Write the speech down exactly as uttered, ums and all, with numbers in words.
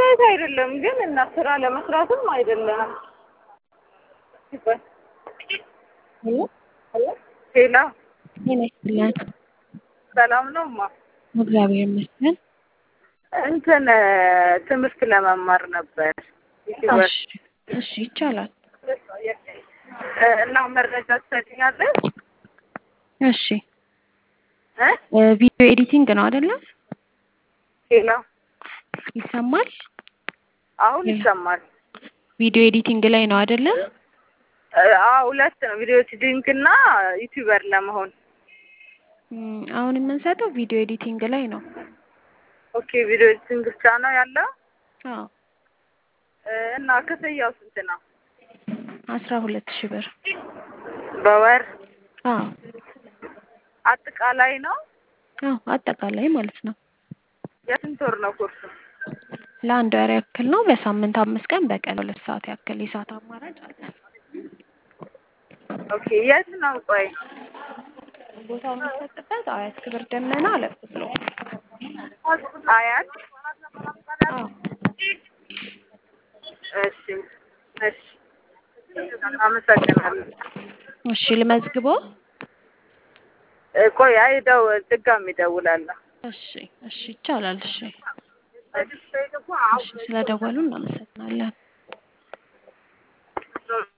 አስተያየት አይደለም ግን እና ስራ ለመስራትም አይደለም ይባል ሄሎ ሄላ ጤና ይስጥልን። ሰላም ነውማ እግዚአብሔር ይመስገን። እንትን ትምህርት ለመማር ነበር እሺ እሺ ይቻላል። እና መረጃ ትሰጪኛለሽ? እሺ እ ቪዲዮ ኤዲቲንግ ነው አይደለ? ሄላ ይሰማል? አሁን ይሰማል። ቪዲዮ ኤዲቲንግ ላይ ነው አይደለ? አዎ ሁለት ነው፣ ቪዲዮ ኤዲቲንግ እና ዩቲዩበር ለመሆን። አሁን የምንሰጠው ቪዲዮ ኤዲቲንግ ላይ ነው። ኦኬ ቪዲዮ ኤዲቲንግ ብቻ ነው ያለው? አዎ። እና ክፍያው ስንት ነው? አስራ ሁለት ሺህ ብር በወር? አዎ። አጠቃላይ ነው? አዎ አጠቃላይ ማለት ነው። የስንት ወር ነው ኮርሱ? ለአንድ ወር ያክል ነው። በሳምንት አምስት ቀን በቀን ሁለት ሰዓት ያክል የሰዓት አማራጭ አለ። ኦኬ የት ነው? ቆይ ቦታው የሚሰጥበት አያት ክብር ደመና አለፍ ብሎ። አያት? አዎ። እሺ እሺ አመሰግናለሁ። እሺ ልመዝግበው? ቆይ አይ ደው ድጋሚ እደውላለሁ። እሺ እሺ ይቻላል። እሺ እሺ እሺ ስለደወሉ እናመሰግናለን።